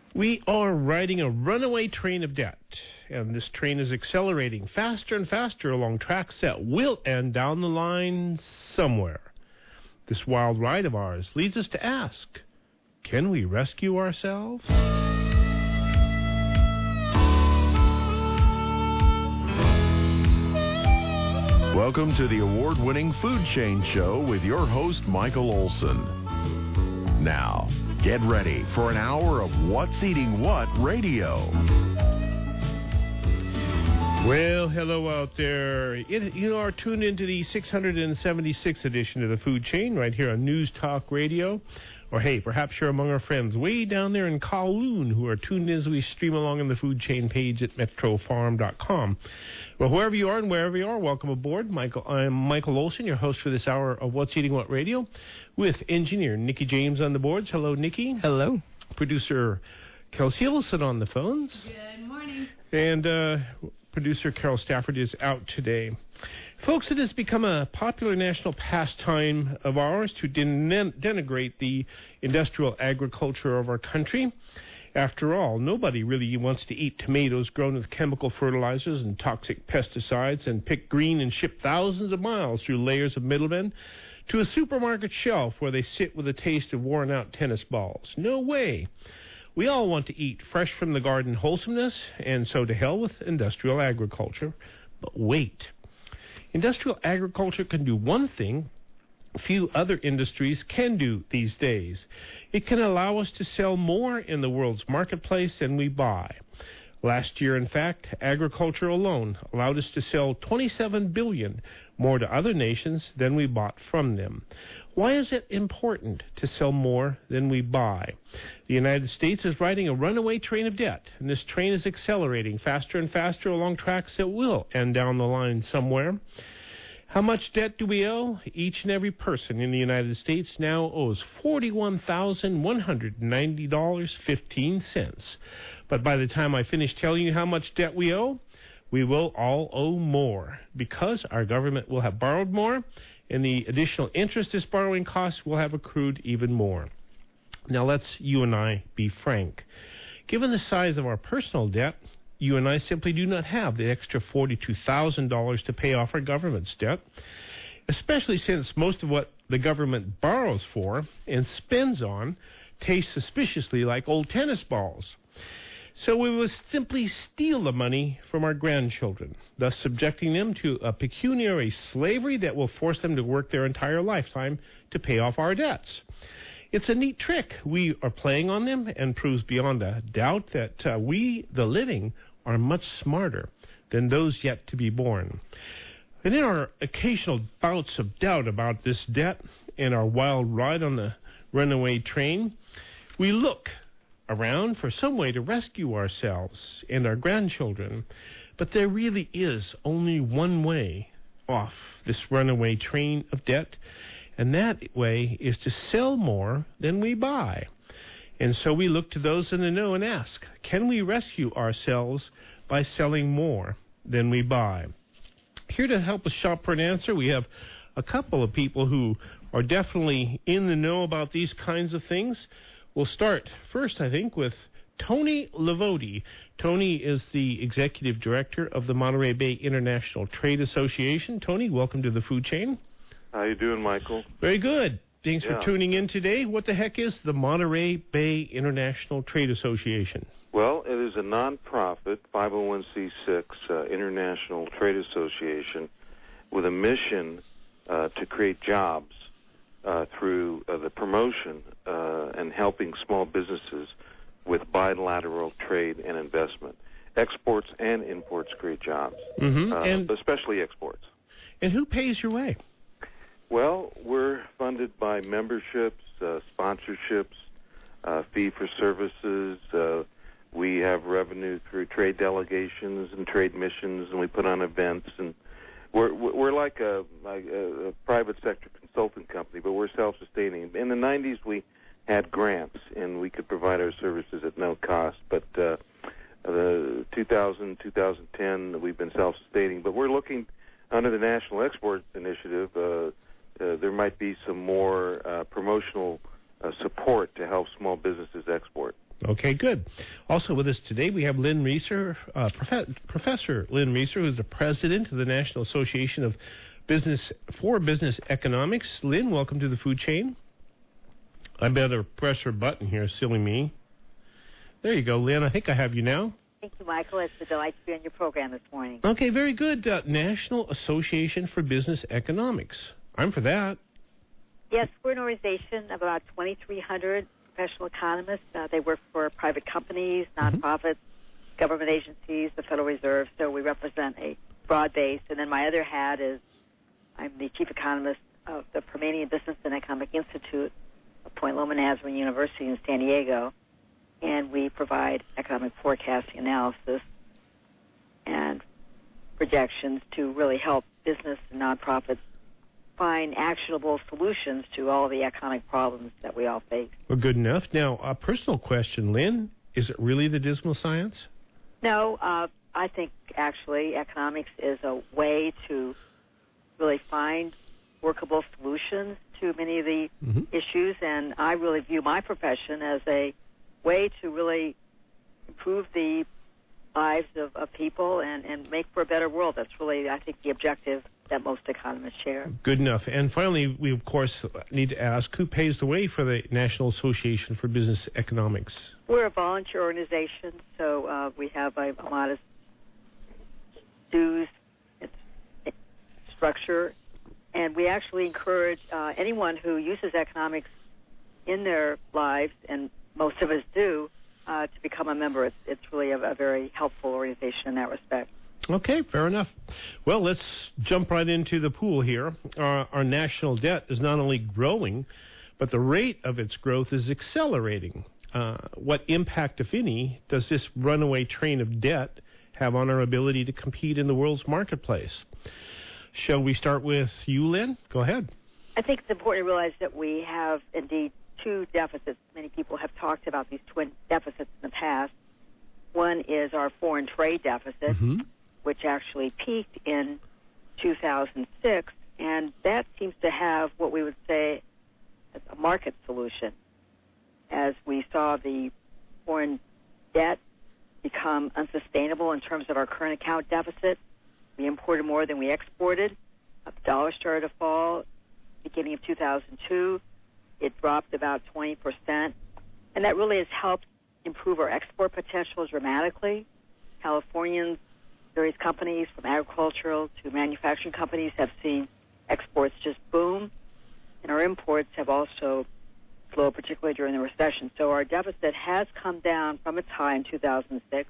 We are riding a runaway train of debt, and this train is accelerating faster and faster along tracks that will end down the line somewhere. This wild ride of ours leads us to ask, can we rescue ourselves? Welcome to the award-winning Food Chain Show with your host, Michael Olson. Now, get ready for an hour of What's Eating What radio. Well, hello out there. You are tuned into the 676th edition of the Food Chain right here on News Talk Radio. Or, hey, perhaps you're among our friends way down there in Kowloon who are tuned in as we stream along on the Food Chain page at metrofarm.com. Well, whoever you are and wherever you are, welcome aboard. I'm Michael Olson, your host for this hour of What's Eating What Radio, with engineer Nikki James on the boards. Hello, Nikki. Hello. Producer Kelsey Olson on the phones. Good morning. And producer Carol Stafford is out today. Folks, it has become a popular national pastime of ours to denigrate the industrial agriculture of our country. After all, nobody really wants to eat tomatoes grown with chemical fertilizers and toxic pesticides and picked green and shipped thousands of miles through layers of middlemen to a supermarket shelf where they sit with a taste of worn-out tennis balls. No way. We all want to eat fresh from the garden wholesomeness, and so to hell with industrial agriculture. But wait. Industrial agriculture can do one thing few other industries can do these days. It can allow us to sell more in the world's marketplace than we buy. Last year, in fact, agriculture alone allowed us to sell $27 billion more to other nations than we bought from them. Why is it important to sell more than we buy? The United States is riding a runaway train of debt, and this train is accelerating faster and faster along tracks that will end down the line somewhere. How much debt do we owe? Each and every person in the United States now owes $41,190.15. But by the time I finish telling you how much debt we owe, we will all owe more because our government will have borrowed more, and the additional interest this borrowing costs will have accrued even more. Now let's you and I be frank. Given the size of our personal debt, you and I simply do not have the extra $42,000 to pay off our government's debt, especially since most of what the government borrows for and spends on tastes suspiciously like old tennis balls. So we will simply steal the money from our grandchildren, thus subjecting them to a pecuniary slavery that will force them to work their entire lifetime to pay off our debts. It's a neat trick we are playing on them and proves beyond a doubt that we, the living, are much smarter than those yet to be born. And in our occasional bouts of doubt about this debt and our wild ride on the runaway train, we look around for some way to rescue ourselves and our grandchildren. But there really is only one way off this runaway train of debt, and that way is to sell more than we buy. And so we look to those in the know and ask, can we rescue ourselves by selling more than we buy? Here to help us shop for an answer, we have a couple of people who are definitely in the know about these kinds of things. We'll start first, I think, with Tony Lavodi. Tony is the executive director of the Monterey Bay International Trade Association. Tony, welcome to the Food Chain. How you doing, Michael? Very good. Thanks for tuning in today. What the heck is the Monterey Bay International Trade Association? Well, it is a non-profit 501c6 international trade association with a mission to create jobs through the promotion and helping small businesses with bilateral trade and investment. Exports and imports create jobs, and especially exports. And who pays your way? Well, we're funded by memberships, sponsorships, fee for services. We have revenue through trade delegations and trade missions, and we put on events. And we're like a private sector consulting company, but we're self-sustaining. In the 90s, we had grants, and we could provide our services at no cost. But the 2010, we've been self-sustaining. But we're looking under the National Export Initiative. There might be some more promotional support to help small businesses export. Okay, good. Also with us today, we have Lynn Reeser, Professor Lynn Reeser, who's the president of the National Association of Business Economics. Lynn, welcome to the food chain. I better press her button here, silly me. There you go, Lynn. I think I have you now. Thank you, Michael. It's a delight to be on your program this morning. Okay, very good. National Association for Business Economics. I'm for that. Yes, we're an organization of about 2,300 professional economists. They work for private companies, nonprofits, government agencies, the Federal Reserve. So we represent a broad base. And then my other hat is I'm the chief economist of the Permanian Business and Economic Institute of Point Loma Nazarene University in San Diego. And we provide economic forecasting analysis and projections to really help business and nonprofits find actionable solutions to all the economic problems that we all face. Well, good enough. Now, a personal question, Lynn. Is it really the dismal science? No, I think actually economics is a way to really find workable solutions to many of the issues, and I really view my profession as a way to really improve the lives of people and make for a better world. That's really, I think, the objective that most economists share. Good enough. And finally, we, of course, need to ask, who pays the way for the National Association for Business Economics? We're a volunteer organization, so we have a modest dues structure, and we actually encourage anyone who uses economics in their lives, and most of us do, to become a member. It's really a very helpful organization in that respect. Okay, fair enough. Well, let's jump right into the pool here. Our national debt is not only growing, but the rate of its growth is accelerating. What impact, if any, does this runaway train of debt have on our ability to compete in the world's marketplace? Shall we start with you, Lynn? Go ahead. I think it's important to realize that we have indeed two deficits. Many people have talked about these twin deficits in the past. One is our foreign trade deficit, which actually peaked in 2006, and that seems to have what we would say as a market solution. As we saw the foreign debt become unsustainable in terms of our current account deficit, we imported more than we exported. The dollar started to fall beginning of 2002. It dropped about 20%, and that really has helped improve our export potential dramatically. Californians, various companies from agricultural to manufacturing companies have seen exports just boom, and our imports have also slowed, particularly during the recession. So our deficit has come down from its high in 2006.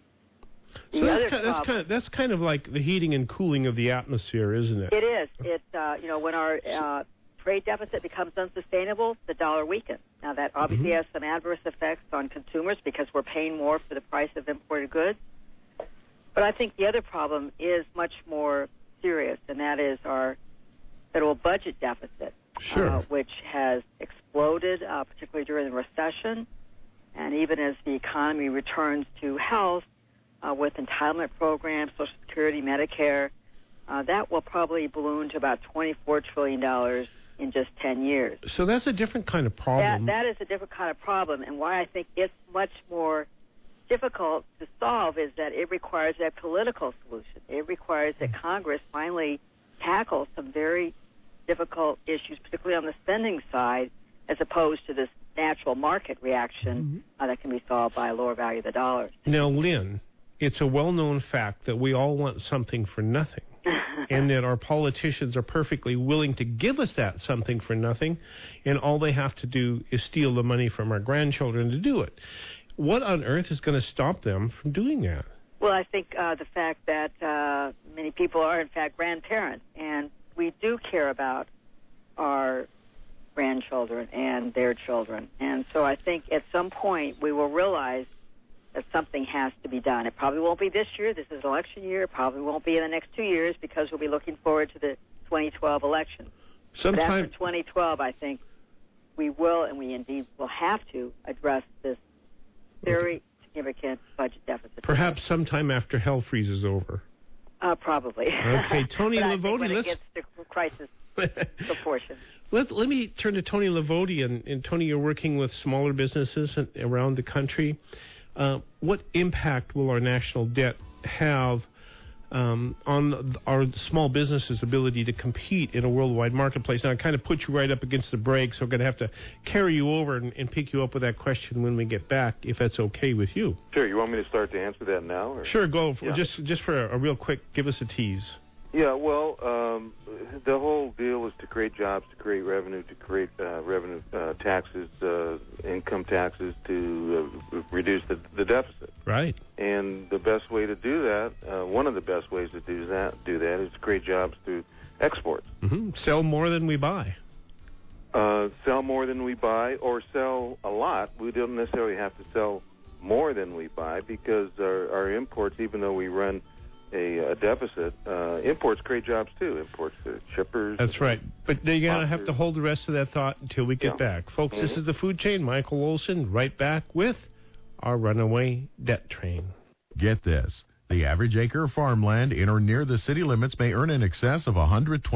So that's kind of like the heating and cooling of the atmosphere, isn't it? It is. When our trade deficit becomes unsustainable, the dollar weakens. Now, that obviously has some adverse effects on consumers because we're paying more for the price of imported goods. But I think the other problem is much more serious, and that is our federal budget deficit, which has exploded, particularly during the recession. And even as the economy returns to health with entitlement programs, Social Security, Medicare, that will probably balloon to about $24 trillion in just 10 years. So that's a different kind of problem. That is a different kind of problem, and why I think it's much more difficult to solve is that it requires a political solution. It requires that Congress finally tackle some very difficult issues, particularly on the spending side, as opposed to this natural market reaction that can be solved by a lower value of the dollar. Now, Lynn, it's a well-known fact that we all want something for nothing. And that our politicians are perfectly willing to give us that something for nothing, and all they have to do is steal the money from our grandchildren to do it. What on earth is going to stop them from doing that? Well, I think the fact that many people are, in fact, grandparents, and we do care about our grandchildren and their children. And so I think at some point we will realize that something has to be done. It probably won't be this year. This is election year. It probably won't be in the next 2 years because we'll be looking forward to the 2012 election. But after 2012, I think we will, and we indeed will have to address this very significant budget deficit. Perhaps sometime after hell freezes over. Probably. Okay, Tony Livoti, Livoti, when it gets to crisis proportion. Let me turn to Tony Lavoti. And Tony, you're working with smaller businesses around the country. What impact will our national debt have on our small businesses' ability to compete in a worldwide marketplace? Now, I kind of put you right up against the break, so I'm going to have to carry you over and pick you up with that question when we get back, if that's okay with you. Sure. You want me to start to answer that now? Or? Sure, go. Just for a real quick, give us a tease. Yeah, well, the whole deal is to create jobs, to create revenue, to create revenue taxes, income taxes, to reduce the deficit. Right. And the best way to do that, one of the best ways to do that is to create jobs through exports. Mm-hmm. Sell more than we buy. Sell more than we buy, or sell a lot. We don't necessarily have to sell more than we buy, because our imports, even though we run a deficit, imports create jobs too. Imports to shippers. That's right. But you're going to have to hold the rest of that thought until we get back. Folks, This is The Food Chain. Michael Olson, right back with our runaway debt train. Get this. The average acre of farmland in or near the city limits may earn in excess of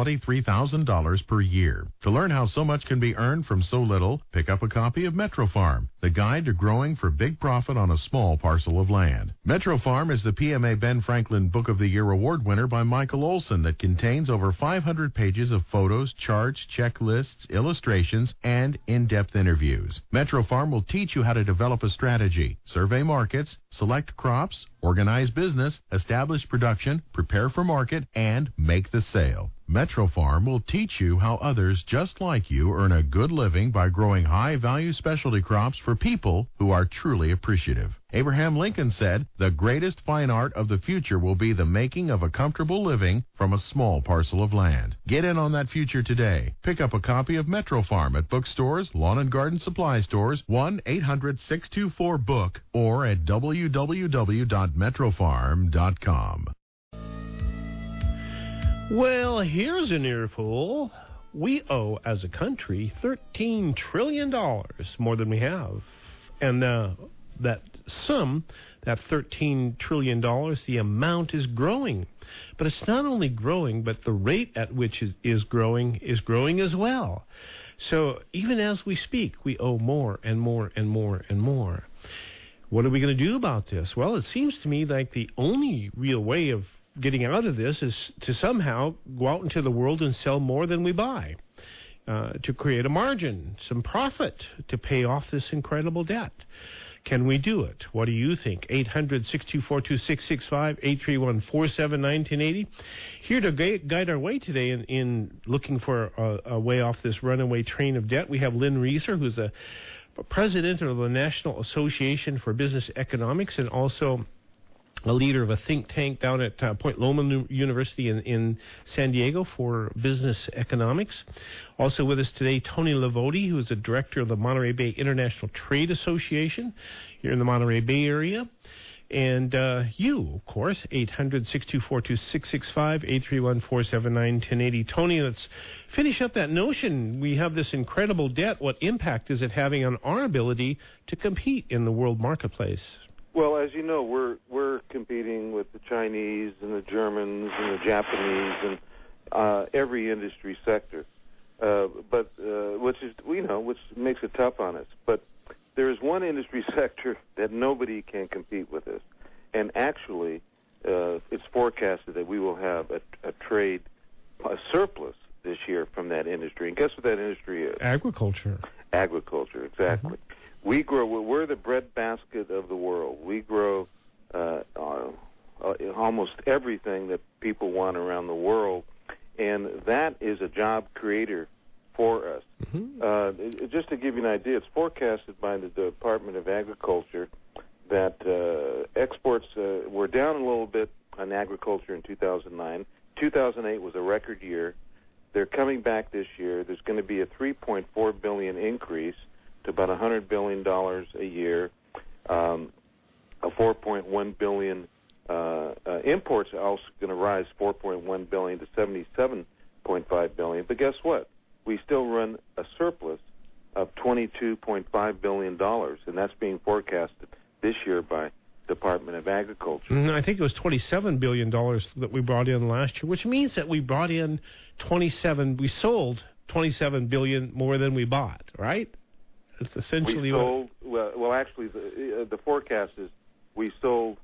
$123,000 per year. To learn how so much can be earned from so little, pick up a copy of Metro Farm, the guide to growing for big profit on a small parcel of land. Metro Farm is the PMA Ben Franklin Book of the Year award winner by Michael Olson that contains over 500 pages of photos, charts, checklists, illustrations, and in-depth interviews. Metro Farm will teach you how to develop a strategy, survey markets, select crops, organize business, establish production, prepare for market, and make the sale. Metro Farm will teach you how others just like you earn a good living by growing high-value specialty crops for people who are truly appreciative. Abraham Lincoln said, "The greatest fine art of the future will be the making of a comfortable living from a small parcel of land." Get in on that future today. Pick up a copy of Metro Farm at bookstores, lawn and garden supply stores, 1-800-624-BOOK, or at www.metrofarm.com. Well, here's an earful. We owe, as a country, $13 trillion more than we have. And that sum, that $13 trillion, the amount is growing. But it's not only growing, but the rate at which it is growing as well. So even as we speak, we owe more and more and more and more. What are we going to do about this? Well, it seems to me like the only real way of getting out of this is to somehow go out into the world and sell more than we buy, to create a margin, some profit, to pay off this incredible debt. Can we do it? What do you think? 800-624-2665, 831-479-1080. Here to guide our way today in looking for a way off this runaway train of debt, we have Lynn Reeser, who's the president of the National Association for Business Economics and also a leader of a think tank down at Point Loma University in San Diego for business economics. Also with us today, Tony Lavoti, who is the director of the Monterey Bay International Trade Association here in the Monterey Bay area. And you, of course, 800-624-2665, 831-479-1080. Tony, let's finish up that notion. We have this incredible debt. What impact is it having on our ability to compete in the world marketplace? Well, as you know, we're competing with the Chinese and the Germans and the Japanese and every industry sector, but which makes it tough on us. But there is one industry sector that nobody can compete with us, and actually, it's forecasted that we will have a surplus this year from that industry. And guess what that industry is? Agriculture. Agriculture, exactly. Mm-hmm. We're the breadbasket of the world. We grow almost everything that people want around the world, and that is a job creator for us. Mm-hmm. Just to give you an idea, it's forecasted by the Department of Agriculture that exports were down a little bit on agriculture in 2009. 2008 was a record year. They're coming back this year. There's going to be a $3.4 billion increase to about $100 billion a year. A $4.1 billion imports are also going to rise $4.1 billion to $77.5 billion. But guess what? We still run a surplus of $22.5 billion, and that's being forecasted this year by Department of Agriculture. I think it was $27 billion that we brought in last year, which means that we brought in we sold $27 billion more than we bought, right? It's essentially we sold, well, actually, the forecast is we sold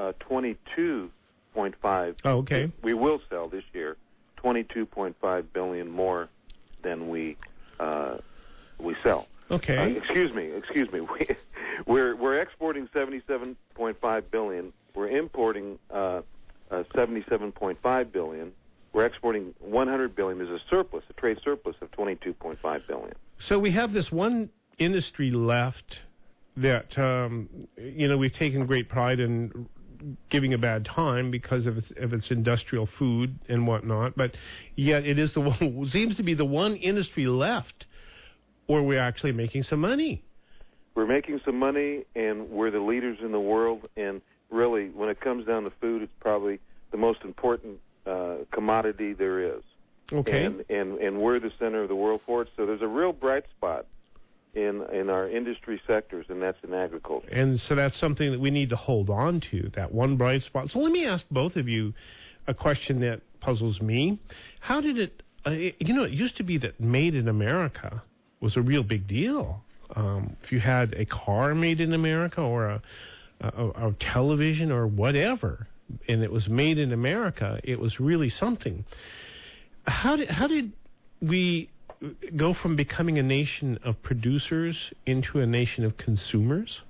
22.5. Oh, okay. We will sell this year 22.5 billion more than we sell. Okay. Excuse me. We're exporting 77.5 billion. We're importing 77.5 billion. We're exporting 100 billion. There's a surplus, a trade surplus of 22.5 billion. So we have this one industry left that we've taken great pride in giving a bad time because of its industrial food and whatnot, but yet it is seems to be the one industry left where we're actually making some money. We're making some money, and we're the leaders in the world, and really, when it comes down to food, it's probably the most important commodity there is. Okay. And we're the center of the world for it, so there's a real bright spot in our industry sectors, and that's in agriculture. And so that's something that we need to hold on to, that one bright spot. So let me ask both of you a question that puzzles me. How did it, it used to be that made in America was a real big deal. If you had a car made in America or a television or whatever, and it was made in America, it was really something. How did we go from becoming a nation of producers into a nation of consumers?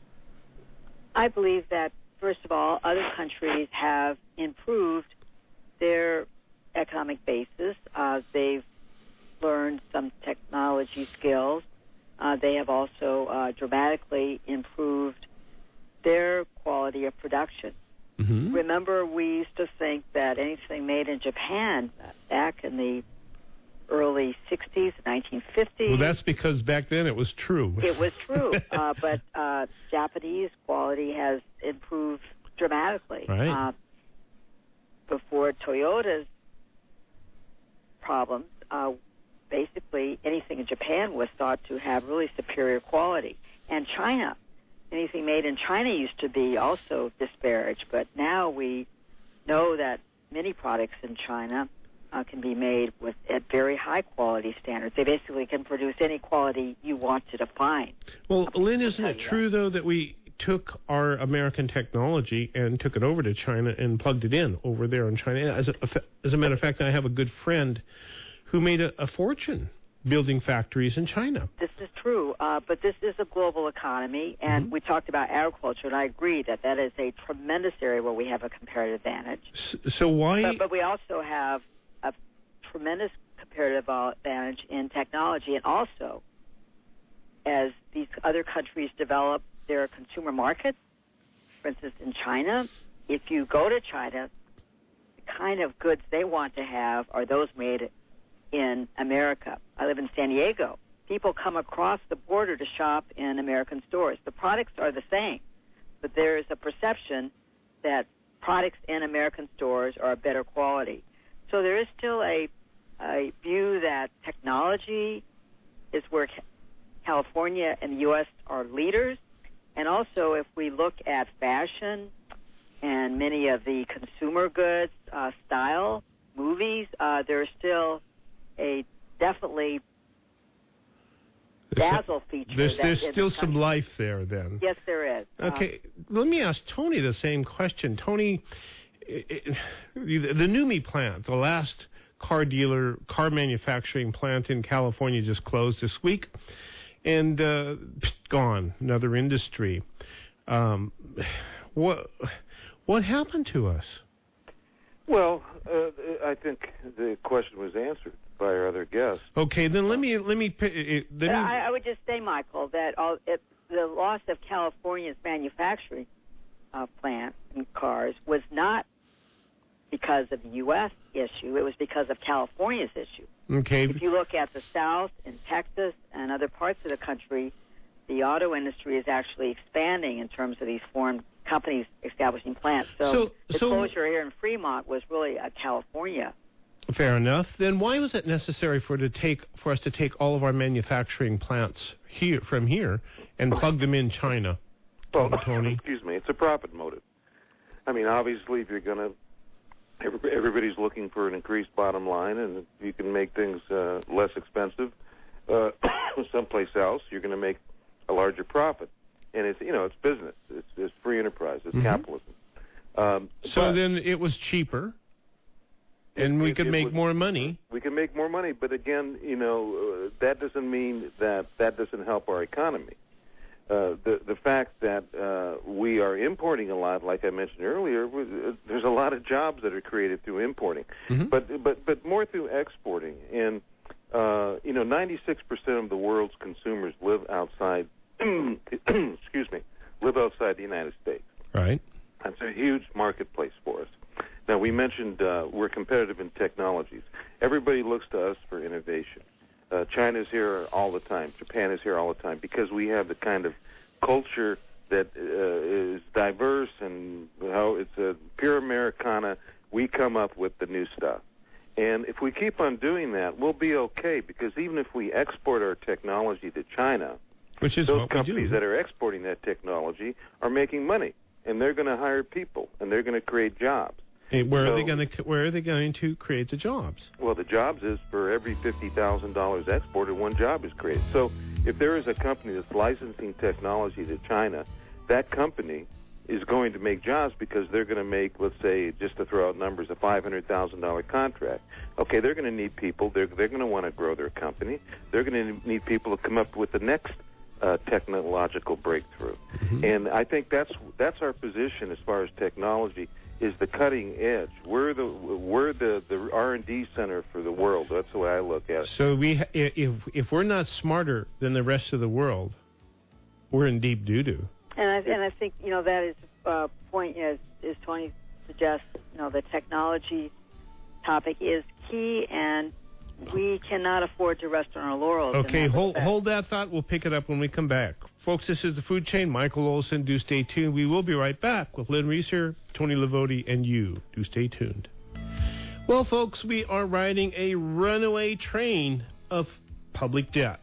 I believe that, first of all, other countries have improved their economic basis. They've learned some technology skills. They have also dramatically improved their quality of production. Mm-hmm. Remember, we used to think that anything made in Japan back in the early 60s, 1950s. Well, that's because back then it was true. It was true, but Japanese quality has improved dramatically. Right. Before Toyota's problems, basically anything in Japan was thought to have really superior quality. And China, anything made in China used to be also disparaged, but now we know that many products in China can be made at very high quality standards. They basically can produce any quality you wanted to find. Well, Lynn, isn't it true, though, that we took our American technology and took it over to China and plugged it in over there in China? As a matter of fact, I have a good friend who made a fortune building factories in China. This is true, but this is a global economy, and Mm-hmm. we talked about agriculture, and I agree that that is a tremendous area where we have a comparative advantage. So why... But we also have a tremendous comparative advantage in technology, and also as these other countries develop their consumer markets, for instance, in China, if you go to China, the kind of goods they want to have are those made in America. I live in San Diego. People come across the border to shop in American stores. The products are the same, but there is a perception that products in American stores are of better quality. So there is still a view that technology is where California and the U.S. are leaders. And also, if we look at fashion and many of the consumer goods, style, movies, there's still a definitely dazzle feature. There's still some life there, then. Yes, there is. Okay, let me ask Tony the same question. Tony, the NUMMI plant, the last car manufacturing plant in California, just closed this week, and gone, another industry. What happened to us? Well, I think the question was answered by our other guests. Okay, then let me. I would just say, Michael, that the loss of California's manufacturing plant in cars was not because of the U.S. issue. It was because of California's issue. Okay. If you look at the South, in Texas, and other parts of the country, the auto industry is actually expanding in terms of these foreign companies establishing plants. So the closure here in Fremont was really a California. Fair enough. Then why was it necessary for us to take all of our manufacturing plants from here and plug them in China? Well, Tony? excuse me, it's a profit motive. I mean, obviously, if you're going to, everybody's looking for an increased bottom line, and if you can make things less expensive someplace else, you're going to make a larger profit. And it's business. It's free enterprise. It's capitalism. So then it was cheaper, and we could make more money. We can make more money, but again, that doesn't mean that doesn't help our economy. The fact that we are importing a lot, like I mentioned earlier, there's a lot of jobs that are created through importing, but more through exporting. And 96% of the world's consumers live outside. Excuse me, live outside the United States. Right. That's a huge marketplace for us. Now, we mentioned we're competitive in technologies. Everybody looks to us for innovation. China's here all the time. Japan is here all the time because we have the kind of culture that is diverse and it's a pure Americana. We come up with the new stuff. And if we keep on doing that, we'll be okay because even if we export our technology to China, which is those what companies we do. that are exporting that technology are making money, and they're going to hire people, and they're going to create jobs. Hey, where are they going to create the jobs? Well, the jobs is for every $50,000 exported, one job is created. So if there is a company that's licensing technology to China, that company is going to make jobs because they're going to make, let's say, just to throw out numbers, a $500,000 contract. Okay, they're going to need people. They're going to want to grow their company. They're going to need people to come up with the next technological breakthrough. And I think that's our position as far as technology is the cutting edge. We're the R&D center for the world. That's the way I look at it. So if we're not smarter than the rest of the world, we're in deep doo-doo. And I think that is a point as Tony suggests. The technology topic is key, and we cannot afford to rest on our laurels. Okay, hold that thought. We'll pick it up when we come back. Folks, this is The Food Chain. Michael Olson. Do stay tuned. We will be right back with Lynn Reeser, Tony Lavoti, and you. Do stay tuned. Well, folks, we are riding a runaway train of public debt.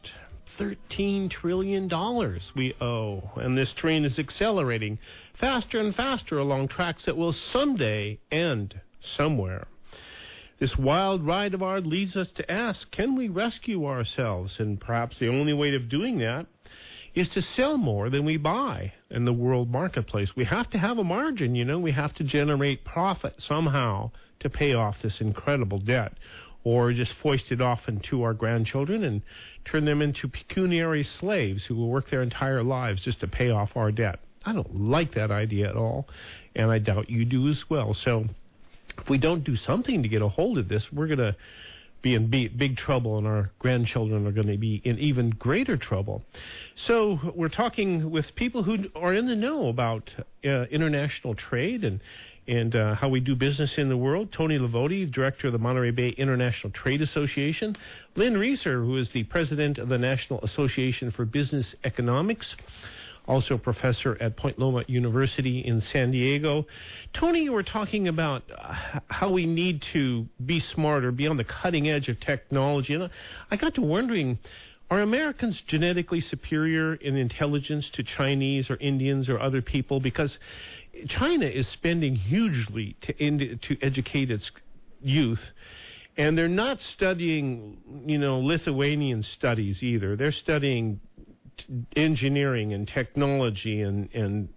$13 trillion we owe, and this train is accelerating faster and faster along tracks that will someday end somewhere. This wild ride of ours leads us to ask, can we rescue ourselves? And perhaps the only way of doing that is to sell more than we buy in the world marketplace. We have to have a margin, we have to generate profit somehow to pay off this incredible debt, or just foist it off into our grandchildren and turn them into pecuniary slaves who will work their entire lives just to pay off our debt. I don't like that idea at all, and I doubt you do as well. So if we don't do something to get a hold of this, we're going to be in big trouble, and our grandchildren are going to be in even greater trouble. So we're talking with people who are in the know about international trade and how we do business in the world. Tony Lavoti, director of the Monterey Bay International Trade Association. Lynn Reeser, who is the president of the National Association for Business Economics, also a professor at Point Loma University in San Diego. Tony, you were talking about how we need to be smarter, be on the cutting edge of technology. And I got to wondering, are Americans genetically superior in intelligence to Chinese or Indians or other people? Because China is spending hugely to educate its youth, and they're not studying, Lithuanian studies either. They're studying engineering and technology, and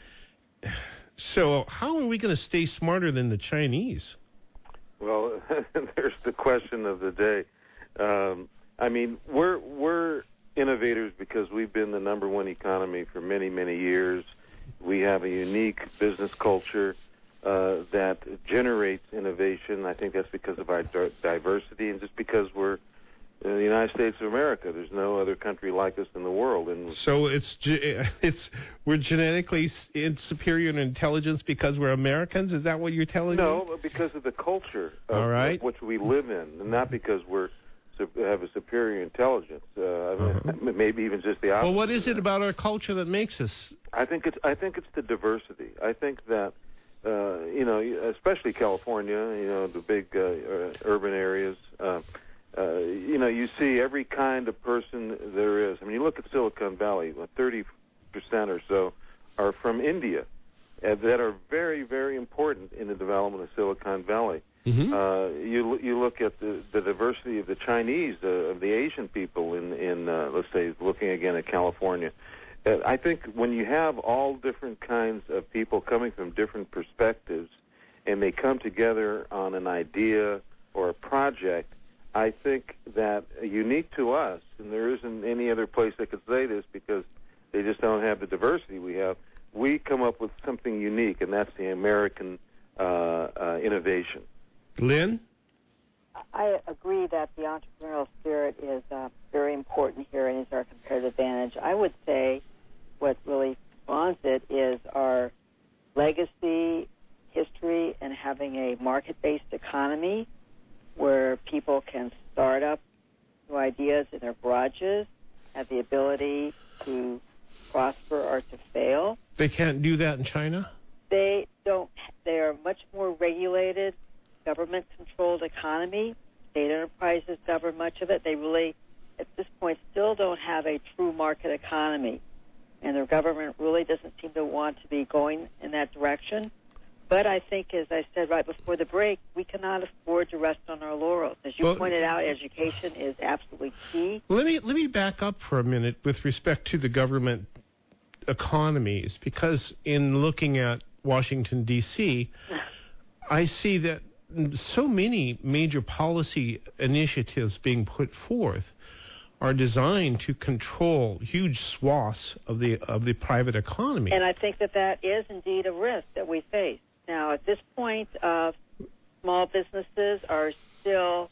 so how are we going to stay smarter than the Chinese? Well, there's the question of the day. We're innovators because we've been the number one economy for many, many years. We have a unique business culture that generates innovation. I think that's because of our diversity and just because we're in the United States of America. There's no other country like us in the world. And so we're genetically superior in intelligence because we're Americans? Is that what you're telling me? No, because of the culture of which we live in, and not because we have a superior intelligence. Maybe even just the opposite. Well, what is it about our culture that makes us? I think it's the diversity. I think that especially California, the big urban areas. You see every kind of person there is. I mean, you look at Silicon Valley, 30% or so are from India that are very, very important in the development of Silicon Valley. You look at the diversity of the Chinese, of the Asian people in let's say, looking again at California. I think when you have all different kinds of people coming from different perspectives and they come together on an idea or a project, I think that unique to us, and there isn't any other place that could say this because they just don't have the diversity we have, we come up with something unique, and that's the American innovation. Lynn? I agree that the entrepreneurial spirit is very important here and is our comparative advantage. I would say what really spawns it is our legacy, history, and having a market-based economy where people can start up new ideas in their garages, have the ability to prosper or to fail. They can't do that in China? They don't. They are much more regulated, government-controlled economy. State enterprises govern much of it. They really, at this point, still don't have a true market economy. And their government really doesn't seem to want to be going in that direction. But I think, as I said right before the break, we cannot afford to rest on our laurels. As you pointed out, education is absolutely key. Let me back up for a minute with respect to the government economies, because in looking at Washington, D.C., I see that so many major policy initiatives being put forth are designed to control huge swaths of the private economy. And I think that is indeed a risk that we face. Now, at this point, small businesses are still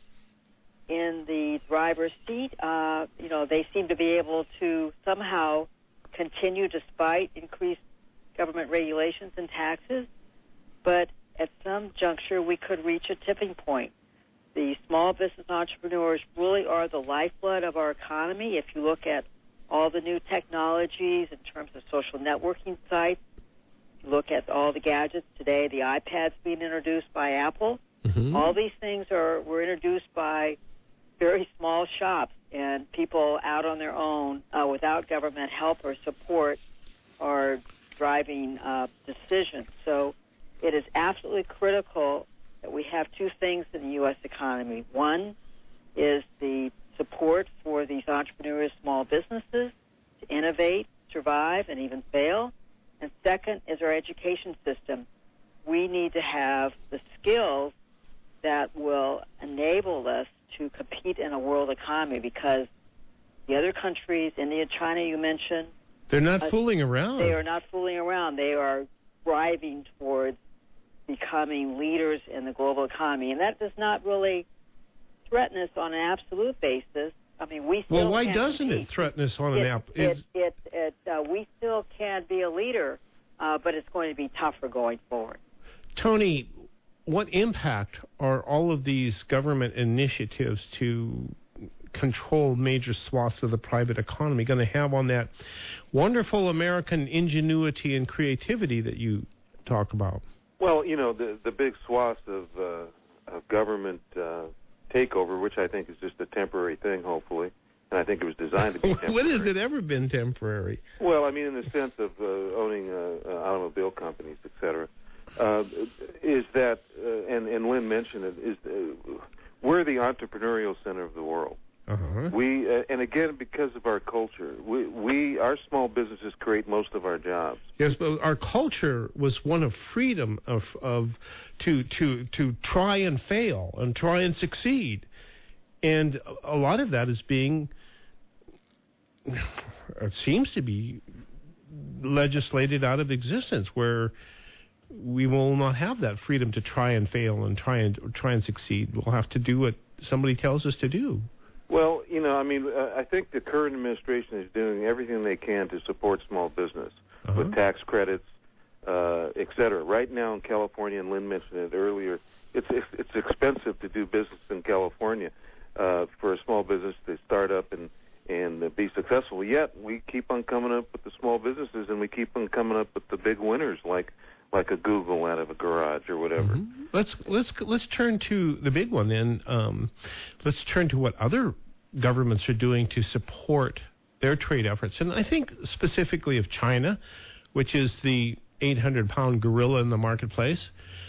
in the driver's seat. They seem to be able to somehow continue despite increased government regulations and taxes. But at some juncture, we could reach a tipping point. The small business entrepreneurs really are the lifeblood of our economy. If you look at all the new technologies in terms of social networking sites, you look at all the gadgets today, the iPads being introduced by Apple, all these things were introduced by very small shops, and people out on their own without government help or support are driving decisions. So it is absolutely critical that we have two things in the U.S. economy. One is the support for these entrepreneurs, small businesses, to innovate, survive, and even fail. And second is our education system. We need to have the skills that will enable us to compete in a world economy, because the other countries, India, China, you mentioned, they're not fooling around. They are not fooling around. They are driving towards becoming leaders in the global economy, and that does not really threaten us on an absolute basis. I mean, we still why doesn't it threaten us on an absolute? We still can be a leader, but it's going to be tougher going forward. Tony, what impact are all of these government initiatives to control major swaths of the private economy going to have on that wonderful American ingenuity and creativity that you talk about? Well, the big swaths of government takeover, which I think is just a temporary thing, hopefully, and I think it was designed to be temporary. When has it ever been temporary? Well, I mean, in the sense of owning automobile companies, et cetera, is that, and Lynn mentioned it, is we're the entrepreneurial center of the world. We and again, because of our culture, our small businesses create most of our jobs. Yes, but our culture was one of freedom, to try and fail and try and succeed, and a lot of that is being, it seems to be, legislated out of existence, where we will not have that freedom to try and fail and try and succeed. We'll have to do what somebody tells us to do. Well, I think the current administration is doing everything they can to support small business with tax credits, et cetera. Right now in California, and Lynn mentioned it earlier, it's expensive to do business in California for a small business to start up and be successful. Yet we keep on coming up with the small businesses, and we keep on coming up with the big winners like a Google out of a garage or whatever. Let's turn to the big one then. Let's turn to what other governments are doing to support their trade efforts. And I think specifically of China, which is the 800-pound gorilla in the marketplace.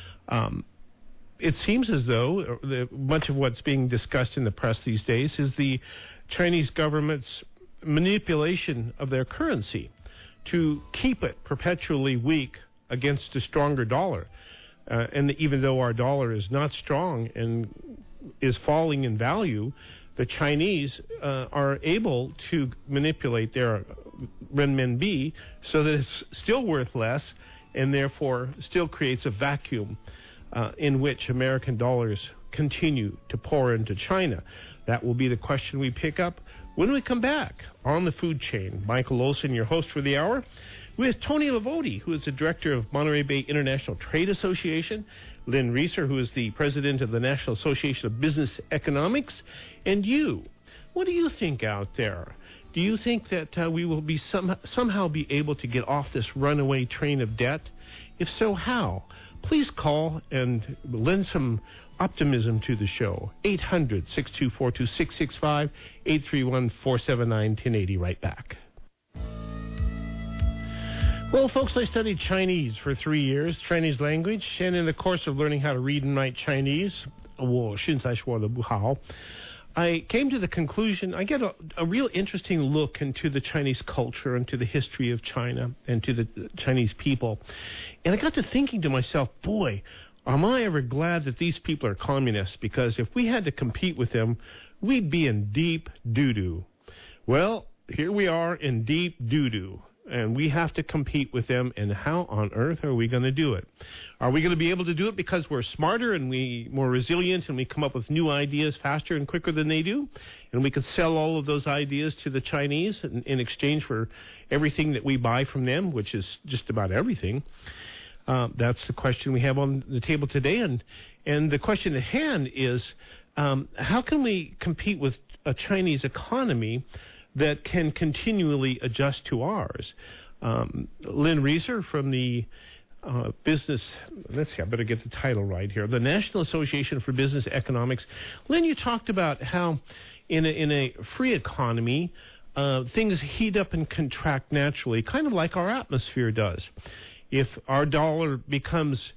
It seems as though much of what's being discussed in the press these days is the Chinese government's manipulation of their currency to keep it perpetually weak against a stronger dollar. And even though our dollar is not strong and is falling in value, the Chinese are able to manipulate their renminbi so that it's still worth less and therefore still creates a vacuum in which American dollars continue to pour into China. That will be the question we pick up when we come back on the food chain. Michael Olson, your host for the hour, with Tony Lavoti, who is the director of Monterey Bay International Trade Association, Lynn Reeser, who is the president of the National Association of Business Economics, and you. What do you think out there? Do you think that we will be somehow be able to get off this runaway train of debt? If so, how? Please call and lend some optimism to the show. 800-624-2665, 831-479-1080. Right back. Well, folks, I studied Chinese for 3 years, Chinese language, and in the course of learning how to read and write Chinese, 我现在说得不好, I came to the conclusion, I get a real interesting look into the Chinese culture and to the history of China and to the Chinese people. And I got to thinking to myself, boy, am I ever glad that these people are communists, because if we had to compete with them, we'd be in deep doo-doo. Well, here we are in deep doo-doo, and we have to compete with them, and how on earth are we going to do it? Are we going to be able to do it because we're smarter and more resilient and we come up with new ideas faster and quicker than they do, and we could sell all of those ideas to the Chinese in exchange for everything that we buy from them, which is just about everything? That's the question we have on the table today, and the question at hand is, how can we compete with a Chinese economy that can continually adjust to ours? Lynn Reeser from the business, let's see, I better get the title right here, the National Association for Business Economics. Lynn, you talked about how in a free economy, things heat up and contract naturally, kind of like our atmosphere does. If our dollar becomes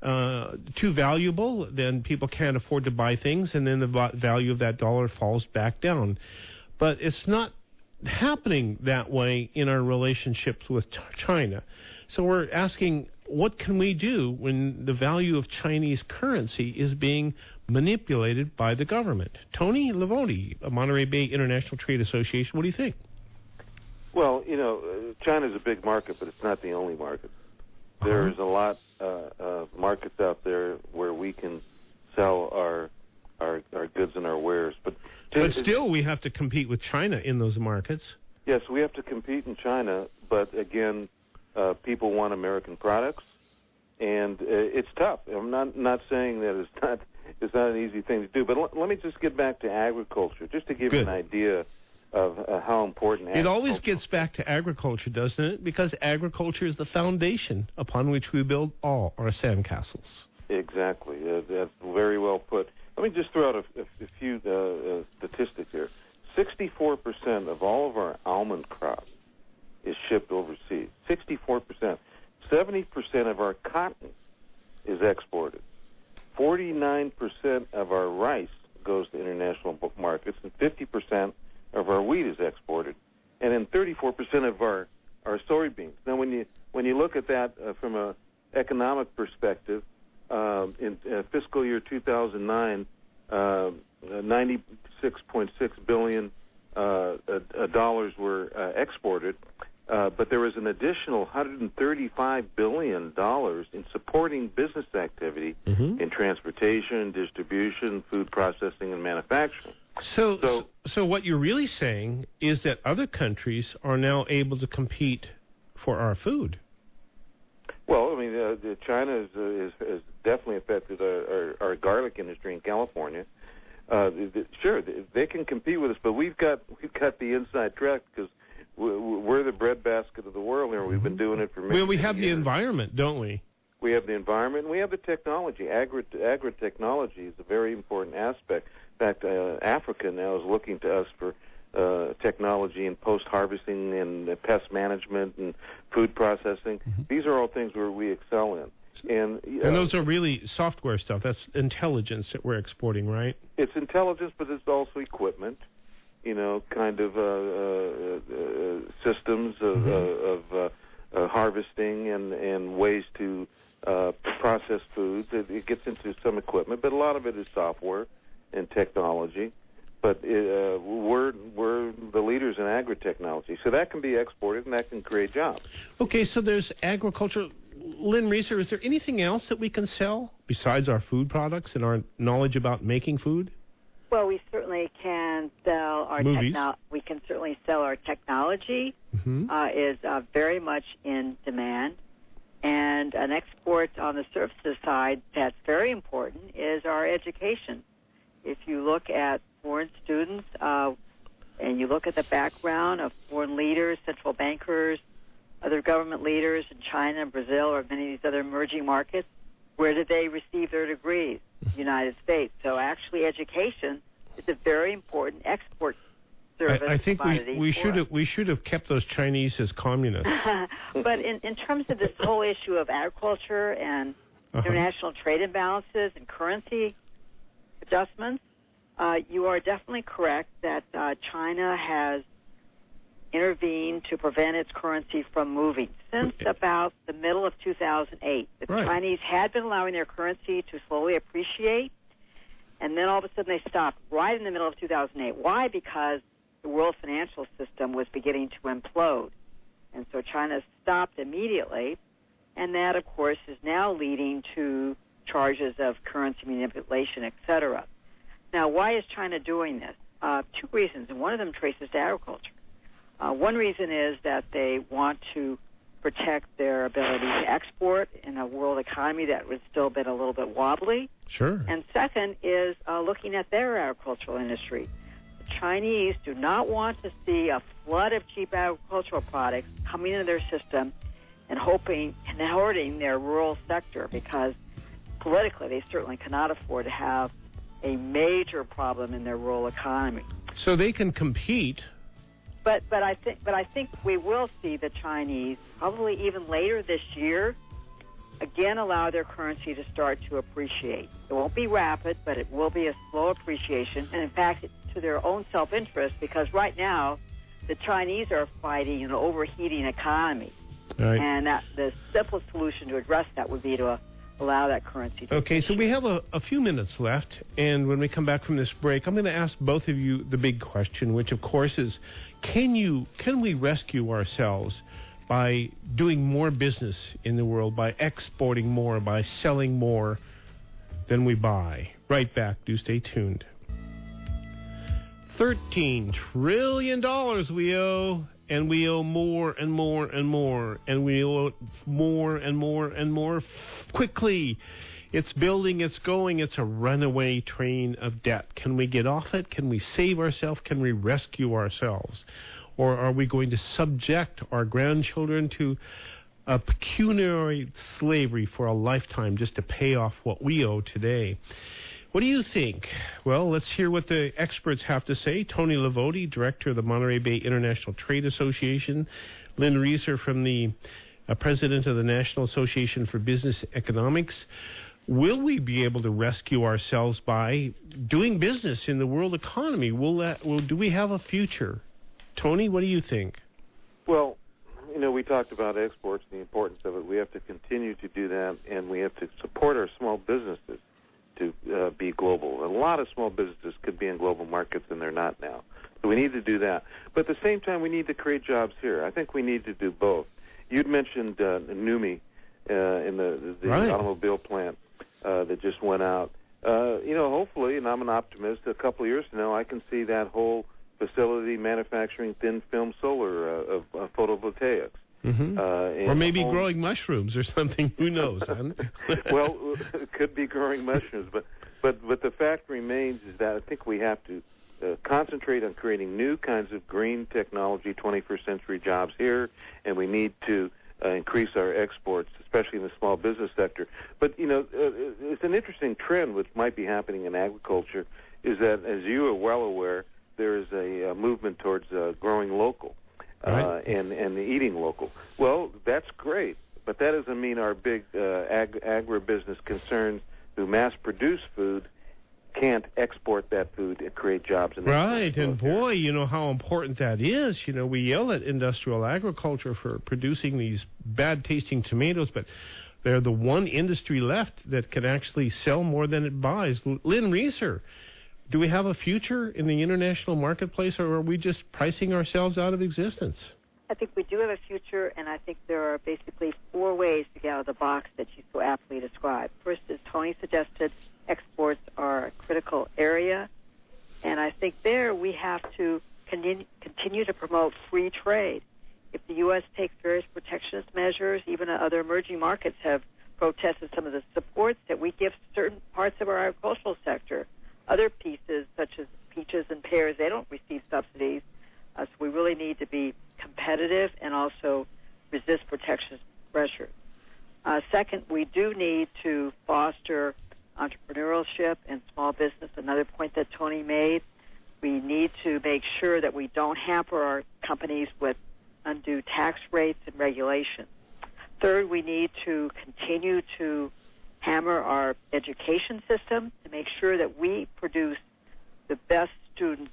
too valuable, then people can't afford to buy things, and then the value of that dollar falls back down. But it's not happening that way in our relationships with China. So we're asking, what can we do when the value of Chinese currency is being manipulated by the government? Tony Lavoti, Monterey Bay International Trade Association, what do you think? Well, China's a big market, but it's not the only market. There's a lot of markets out there where we can sell our goods and our wares. But still, we have to compete with China in those markets. Yes, we have to compete in China, but again, people want American products, and it's tough. I'm not saying that it's not an easy thing to do, but let me just get back to agriculture, just to give you an idea of how important it always gets back to agriculture, doesn't it? Because agriculture is the foundation upon which we build all our sandcastles. Exactly. That's very well put. Let me just throw out a few statistics here. 64% of all of our almond crop is shipped overseas. 64%. 70% of our cotton is exported. 49% of our rice goes to international markets, and 50% of our wheat is exported, and then 34% of our soybeans. Now, when you look at that from an economic perspective, in fiscal year 2009, $96.6 billion dollars were exported, but there was an additional $135 billion in supporting business activity in transportation, distribution, food processing, and manufacturing. So what you're really saying is that other countries are now able to compete for our food. Well, I mean, China is definitely affected our garlic industry in California. Sure, they can compete with us, but we've got the inside track because we're the breadbasket of the world here. We've been doing it for many years. Well, we have the environment, don't we? We have the environment, and we have the technology. Agri-technology is a very important aspect. In fact, Africa now is looking to us for technology in post-harvesting and pest management and food processing. These are all things where we excel in. And those are really software stuff. That's intelligence that we're exporting, right? It's intelligence, but it's also equipment, kind of systems of harvesting and ways to process foods. It gets into some equipment, but a lot of it is software and technology. But we're the leaders in agri-technology, so that can be exported and that can create jobs. Okay, so there's agriculture. Lynn Reeser, is there anything else that we can sell besides our food products and our knowledge about making food? Well, we certainly can sell our we can certainly sell our technology. Is very much in demand, and an export on the services side that's very important is our education. If you look at foreign students and you look at the background of foreign leaders, central bankers, other government leaders in China and Brazil or many of these other emerging markets, where did they receive their degrees? United States. So actually education is a very important export service. I think we should have kept those Chinese as communists. But in terms of this whole issue of agriculture and international trade imbalances and currency adjustments, you are definitely correct that China has intervened to prevent its currency from moving since about the middle of 2008. The Chinese had been allowing their currency to slowly appreciate, and then all of a sudden they stopped right in the middle of 2008. Why? Because the world financial system was beginning to implode. And so China stopped immediately, and that, of course, is now leading to charges of currency manipulation, etc. Now, why is China doing this? Two reasons, and one of them traces to agriculture. One reason is that they want to protect their ability to export in a world economy that has still been a little bit wobbly. Sure. And second is looking at their agricultural industry. The Chinese do not want to see a flood of cheap agricultural products coming into their system and hoping and hurting their rural sector, because politically they certainly cannot afford to have a major problem in their rural economy. So they can compete. But I think we will see the Chinese probably even later this year again allow their currency to start to appreciate. It won't be rapid, but it will be a slow appreciation, and in fact it's to their own self-interest, because right now the Chinese are fighting an overheating economy. Right. And the simplest solution to address that would be to allow that currency to Okay, so we have a few minutes left, and when we come back from this break, I'm going to ask both of you the big question, which of course is, can we rescue ourselves by doing more business in the world, by exporting more, by selling more than we buy? Right back. Do stay tuned. $13 trillion we owe, and we owe more and more and more, and we owe more and more and more quickly. It's building, it's going, it's a runaway train of debt. Can we get off it? Can we save ourselves? Can we rescue ourselves? Or are we going to subject our grandchildren to a pecuniary slavery for a lifetime just to pay off what we owe today? What do you think? Well, let's hear what the experts have to say. Tony Lavoti, director of the Monterey Bay International Trade Association. Lynn Reeser, from the president of the National Association for Business Economics. Will we be able to rescue ourselves by doing business in the world economy? Do we have a future? Tony, what do you think? Well, we talked about exports and the importance of it. We have to continue to do that, and we have to support our small businesses to be global. A lot of small businesses could be in global markets, and they're not now. So we need to do that. But at the same time, we need to create jobs here. I think we need to do both. You'd mentioned NUMMI in the right. automobile plant that just went out. Hopefully, and I'm an optimist, a couple of years from now, I can see that whole facility manufacturing thin film solar of photovoltaics. Mm-hmm. Or maybe growing mushrooms or something. Who knows? Well, it could be growing mushrooms, but the fact remains is that I think we have to concentrate on creating new kinds of green technology, 21st century jobs here, and we need to increase our exports, especially in the small business sector. But it's an interesting trend which might be happening in agriculture, is that, as you are well aware, there's a movement towards growing local and eating local. Well, that's great, but that doesn't mean our big agribusiness concerns who mass-produce food can't export that food and create jobs. Right, and boy, you know how important that is. You know, we yell at industrial agriculture for producing these bad-tasting tomatoes, but they're the one industry left that can actually sell more than it buys. Lynn Reeser, do we have a future in the international marketplace, or are we just pricing ourselves out of existence? I think we do have a future, and I think there are basically 4 ways to get out of the box that you so aptly described. First, as Tony suggested, exports are a critical area, and I think there we have to continue to promote free trade. If the U.S. takes various protectionist measures, even other emerging markets have protested some of the supports that we give certain parts of our agricultural sector. Other pieces, such as peaches and pears, they don't receive subsidies, so we really need to be competitive and also resist protectionist pressure. Second, we do need to foster entrepreneurship and small business, another point that Tony made. We need to make sure that we don't hamper our companies with undue tax rates and regulations. Third, we need to continue to hammer our education system to make sure that we produce the best students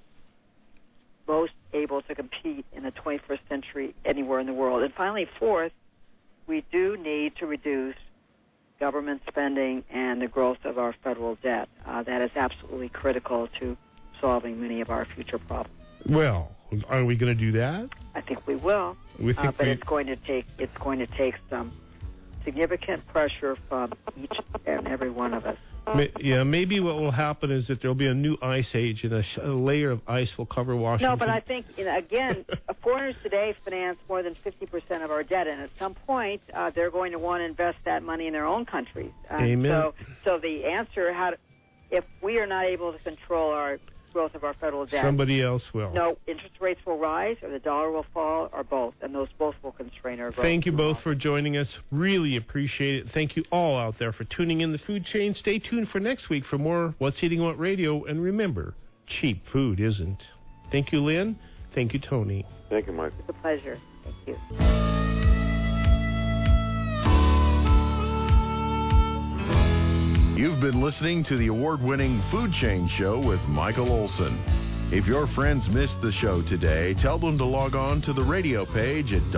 most able to compete in the 21st century anywhere in the world. And finally, fourth, we do need to reduce government spending and the growth of our federal debt. That is absolutely critical to solving many of our future problems. Well, are we going to do that? I think we will, but it's going to take some significant pressure from each and every one of us. Yeah, maybe what will happen is that there'll be a new ice age, and a layer of ice will cover Washington. No, but I think, again, foreigners today finance more than 50% of our debt, and at some point, they're going to want to invest that money in their own countries. Amen. So the answer, if we are not able to control our growth of our federal debt, somebody else will. No, interest rates will rise, or the dollar will fall, or both, and those both will constrain our growth. Thank you both for joining us. Really appreciate it. Thank you all out there for tuning in the food chain. Stay tuned for next week for more What's Eating What Radio, and remember, cheap food isn't. Thank you, Lynn. Thank you, Tony. Thank you, Mike. It's a pleasure. Thank you. You've been listening to the award-winning Food Chain Show with Michael Olson. If your friends missed the show today, tell them to log on to the radio page at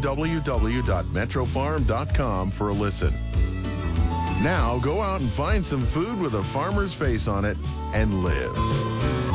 www.metrofarm.com for a listen. Now, go out and find some food with a farmer's face on it and live.